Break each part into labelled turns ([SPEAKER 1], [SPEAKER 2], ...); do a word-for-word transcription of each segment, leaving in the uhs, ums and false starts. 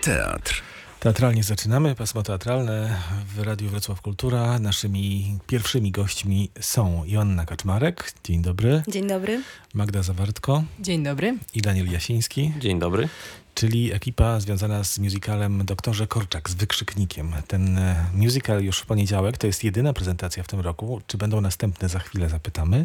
[SPEAKER 1] Teatr.
[SPEAKER 2] Teatralnie zaczynamy, pasmo teatralne w Radiu Wrocław Kultura. Naszymi pierwszymi gośćmi są Joanna Kaczmarek, dzień dobry.
[SPEAKER 3] Dzień dobry.
[SPEAKER 2] Magda Zawartko.
[SPEAKER 4] Dzień dobry.
[SPEAKER 2] I Daniel Jasiński.
[SPEAKER 5] Dzień dobry.
[SPEAKER 2] Czyli ekipa związana z musicalem Doktorze Korczak z wykrzyknikiem. Ten musical już w poniedziałek, to jest jedyna prezentacja w tym roku. Czy będą następne, za chwilę zapytamy.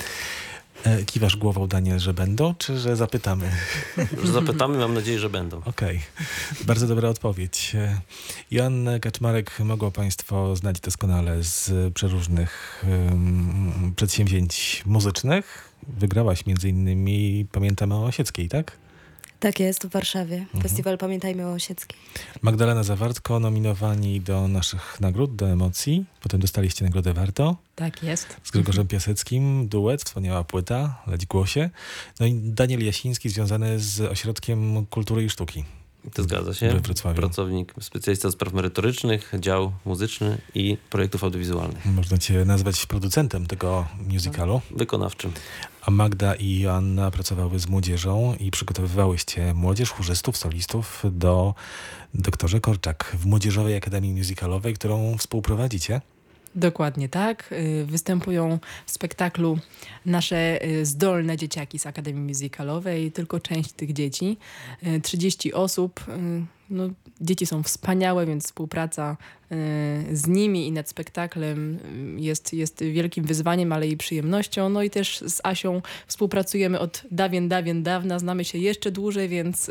[SPEAKER 2] Kiwasz głową, Daniel, że będą, czy że zapytamy?
[SPEAKER 5] Że zapytamy, mam nadzieję, że będą.
[SPEAKER 2] Okej, okay. Bardzo dobra odpowiedź. Joannę Kaczmarek mogło Państwo znać doskonale z przeróżnych um, przedsięwzięć muzycznych. Wygrałaś między innymi Pamiętamy o Osieckiej, tak?
[SPEAKER 3] Tak jest, w Warszawie.
[SPEAKER 2] Mhm.
[SPEAKER 3] Festiwal Pamiętajmy o Osieckiej.
[SPEAKER 2] Magdalena Zawartko, nominowani do naszych nagród, do emocji. Potem dostaliście nagrodę Warto.
[SPEAKER 4] Tak jest.
[SPEAKER 2] Z Grzegorzem Piaseckim, duet, wspaniała płyta, Leć głosie. No i Daniel Jasiński związany z Ośrodkiem Kultury i Sztuki.
[SPEAKER 5] To zgadza się.
[SPEAKER 2] We Wrocławiu.
[SPEAKER 5] Pracownik, specjalista spraw merytorycznych, dział muzyczny i projektów audiowizualnych.
[SPEAKER 2] Można cię nazwać producentem tego musicalu.
[SPEAKER 5] Wykonawczym.
[SPEAKER 2] A Magda i Joanna pracowały z młodzieżą i przygotowywałyście młodzież, chórzystów, solistów do Doktorze Korczak w Młodzieżowej Akademii Musicalowej, którą współprowadzicie.
[SPEAKER 4] Dokładnie tak. Występują w spektaklu nasze zdolne dzieciaki z Akademii Musicalowej, tylko część tych dzieci. trzydzieści osób. No, dzieci są wspaniałe, więc współpraca z nimi i nad spektaklem jest, jest wielkim wyzwaniem, ale i przyjemnością. No i też z Asią współpracujemy od dawien, dawien, dawna. Znamy się jeszcze dłużej, więc,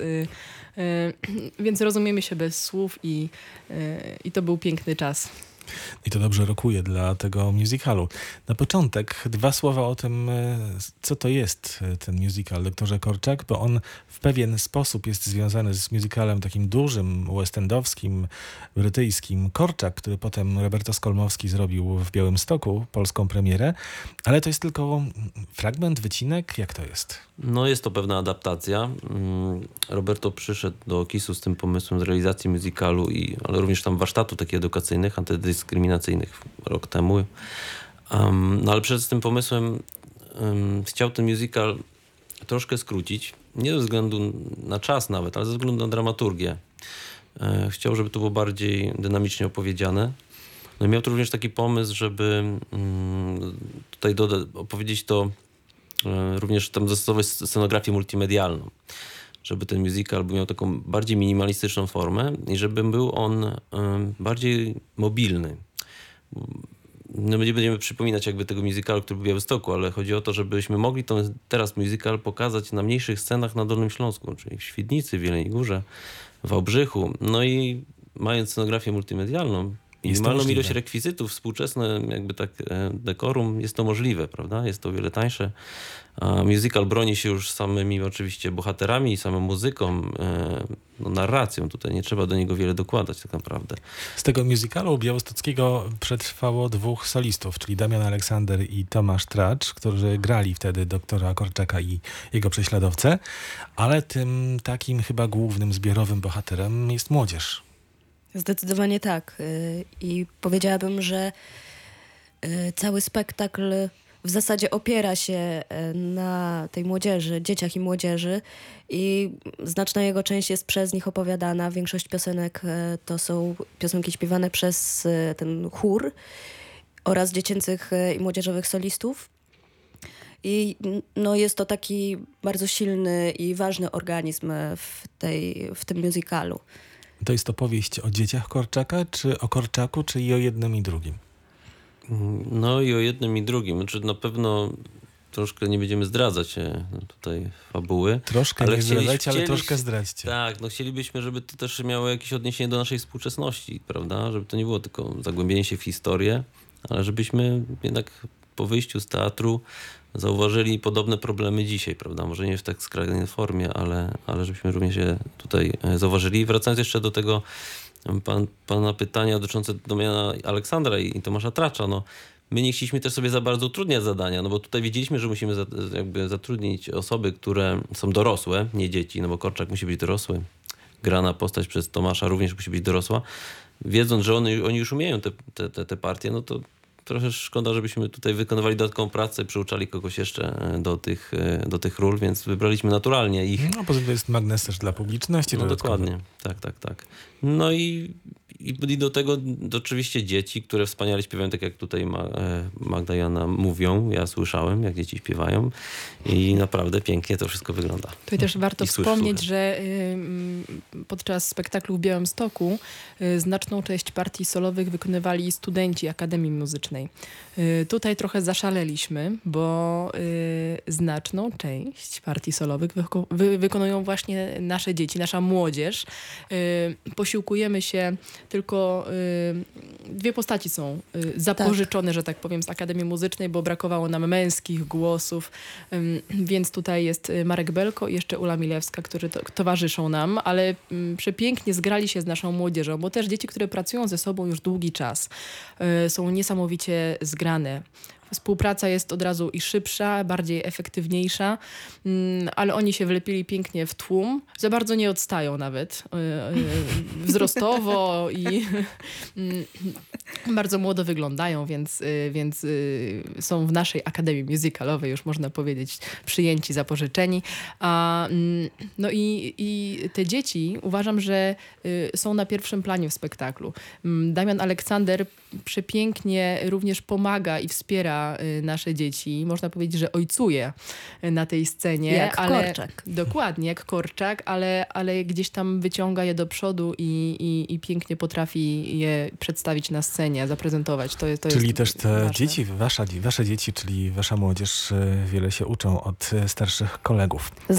[SPEAKER 4] więc rozumiemy się bez słów i, i to był piękny czas.
[SPEAKER 2] I to dobrze rokuje dla tego musicalu. Na początek dwa słowa o tym, co to jest ten musical Doktorze Korczak, bo on w pewien sposób jest związany z musicalem takim dużym, westendowskim, brytyjskim Korczak, który potem Roberto Skolmowski zrobił w Białymstoku, polską premierę, ale to jest tylko fragment, wycinek, jak to jest?
[SPEAKER 5] No jest to pewna adaptacja. Roberto przyszedł do KiS-u z tym pomysłem z realizacji musicalu, i, ale również tam warsztatu takich edukacyjnych, antydyskryminacyjnych rok temu. Um, no ale przed tym pomysłem um, chciał ten musical troszkę skrócić. Nie ze względu na czas nawet, ale ze względu na dramaturgię. E, chciał, żeby to było bardziej dynamicznie opowiedziane. No i miał tu również taki pomysł, żeby um, tutaj doda- opowiedzieć to e, również tam zastosować scenografię multimedialną. Żeby ten musical miał taką bardziej minimalistyczną formę i żeby był on y, bardziej mobilny. No, nie będziemy przypominać jakby tego musicalu, który był w Białymstoku, ale chodzi o to, żebyśmy mogli ten teraz musical pokazać na mniejszych scenach na Dolnym Śląsku, czyli w Świdnicy, w Jeleniej Górze, w Wałbrzychu. No i mając scenografię multimedialną, minimalną ilość rekwizytów, współczesne jakby tak dekorum, jest to możliwe, prawda? Jest to o wiele tańsze. A musical broni się już samymi oczywiście bohaterami, samą muzyką, no, narracją. Tutaj nie trzeba do niego wiele dokładać tak naprawdę.
[SPEAKER 2] Z tego musicalu białostockiego przetrwało dwóch solistów, czyli Damian Aleksander i Tomasz Tracz, którzy grali wtedy doktora Korczaka i jego prześladowcę, ale tym takim chyba głównym zbiorowym bohaterem jest młodzież.
[SPEAKER 3] Zdecydowanie tak. I powiedziałabym, że cały spektakl w zasadzie opiera się na tej młodzieży, dzieciach i młodzieży, i znaczna jego część jest przez nich opowiadana. Większość piosenek to są piosenki śpiewane przez ten chór oraz dziecięcych i młodzieżowych solistów. I no, jest to taki bardzo silny i ważny organizm w, tej, w tym musicalu.
[SPEAKER 2] To jest opowieść o dzieciach Korczaka, czy o Korczaku, czy i o jednym i drugim?
[SPEAKER 5] No i o jednym i drugim. Znaczy na pewno troszkę nie będziemy zdradzać tutaj fabuły.
[SPEAKER 2] Troszkę ale nie zdradzajcie, ale troszkę zdradźcie.
[SPEAKER 5] Tak, no chcielibyśmy, żeby to też miało jakieś odniesienie do naszej współczesności, prawda? Żeby to nie było tylko zagłębienie się w historię, ale żebyśmy jednak po wyjściu z teatru zauważyli podobne problemy dzisiaj, prawda? Może nie w tak skrajnej formie, ale, ale żebyśmy również je tutaj zauważyli. Wracając jeszcze do tego pan, pana pytania dotyczące Damiana Aleksandra i, i Tomasza Tracza, no my nie chcieliśmy też sobie za bardzo utrudniać zadania, no bo tutaj wiedzieliśmy, że musimy za, jakby zatrudnić osoby, które są dorosłe, nie dzieci, no bo Korczak musi być dorosły. Grana postać przez Tomasza również musi być dorosła. Wiedząc, że oni, oni już umieją te, te, te, te partie, no to trochę szkoda, żebyśmy tutaj wykonywali dodatkową pracę, przyuczali kogoś jeszcze do tych, do tych ról, więc wybraliśmy naturalnie ich.
[SPEAKER 2] No, poza tym to jest magnes też dla publiczności.
[SPEAKER 5] No
[SPEAKER 2] dodatkowy.
[SPEAKER 5] dokładnie, tak, tak, tak. No i, i, i do tego do oczywiście dzieci, które wspaniale śpiewają, tak jak tutaj Ma, Magda i Jana mówią. Ja słyszałem, jak dzieci śpiewają i naprawdę pięknie to wszystko wygląda.
[SPEAKER 4] Tutaj też warto
[SPEAKER 5] I słysz
[SPEAKER 4] wspomnieć,
[SPEAKER 5] słuchy.
[SPEAKER 4] że y, podczas spektaklu w Białymstoku y, znaczną część partii solowych wykonywali studenci Akademii Muzycznej. Y, tutaj trochę zaszaleliśmy, bo y, znaczną część partii solowych wyko- wy- wykonują właśnie nasze dzieci, nasza młodzież. Y, posiłkujemy się tylko... Y, dwie postaci są y, zapożyczone, że tak powiem, z Akademii Muzycznej, bo brakowało nam męskich głosów, ym, więc tutaj jest y, Marek Belko i jeszcze Ula Milewska, którzy to, towarzyszą nam, ale ym, przepięknie zgrali się z naszą młodzieżą, bo też dzieci, które pracują ze sobą już długi czas, y, są niesamowicie zgrane. Współpraca jest od razu i szybsza, bardziej efektywniejsza, mm, ale oni się wlepili pięknie w tłum. Za bardzo nie odstają nawet y, y, wzrostowo i mm, bardzo młodo wyglądają, więc, y, więc y, są w naszej Akademii Musicalowej, już można powiedzieć, przyjęci, zapożyczeni. A, mm, no i, i te dzieci uważam, że y, są na pierwszym planie w spektaklu. Mm, Damian Aleksander przepięknie również pomaga i wspiera y, nasze dzieci. Można powiedzieć, że ojcuje y, na tej scenie.
[SPEAKER 3] Jak
[SPEAKER 4] ale,
[SPEAKER 3] Korczak.
[SPEAKER 4] Dokładnie, jak Korczak, ale, ale gdzieś tam wyciąga je do przodu i, i, i pięknie potrafi je przedstawić na scenie, zaprezentować. To, jest- to
[SPEAKER 2] Czyli
[SPEAKER 4] jest
[SPEAKER 2] też te
[SPEAKER 4] ważne.
[SPEAKER 2] dzieci, wasza, wasze dzieci, czyli wasza młodzież, y, wiele się uczą od y, starszych kolegów.